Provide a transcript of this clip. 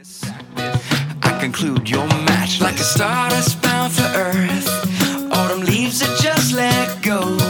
I conclude your match like a stardust bound for Earth. Autumn leaves are just let go.